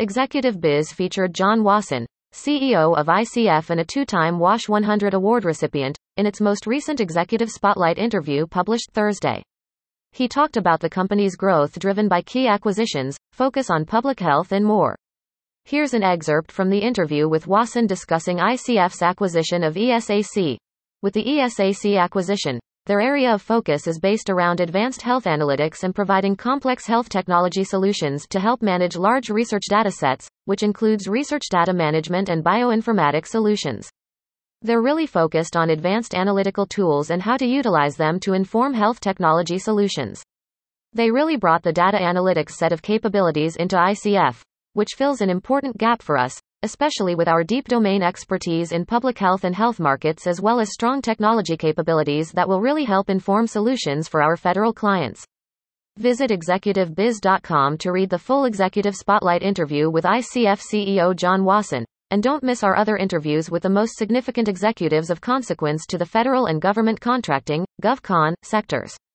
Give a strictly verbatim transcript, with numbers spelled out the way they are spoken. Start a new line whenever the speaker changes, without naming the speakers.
Executive Biz featured John Wasson, C E O of I C F and a two-time WASH one hundred award recipient, in its most recent Executive Spotlight interview published Thursday. He talked about the company's growth driven by key acquisitions, focus on public health and more. Here's an excerpt from the interview with Wasson discussing I C F's acquisition of E S A C. With the E S A C acquisition, their area of focus is based around advanced health analytics and providing complex health technology solutions to help manage large research datasets, which includes research data management and bioinformatics solutions. They're really focused on advanced analytical tools and how to utilize them to inform health technology solutions. They really brought the data analytics set of capabilities into I C F, which fills an important gap for us, especially with our deep domain expertise in public health and health markets, as well as strong technology capabilities that will really help inform solutions for our federal clients. Visit executive biz dot com to read the full Executive Spotlight interview with I C F C E O John Wasson, and don't miss our other interviews with the most significant executives of consequence to the federal and government contracting, GovCon, sectors.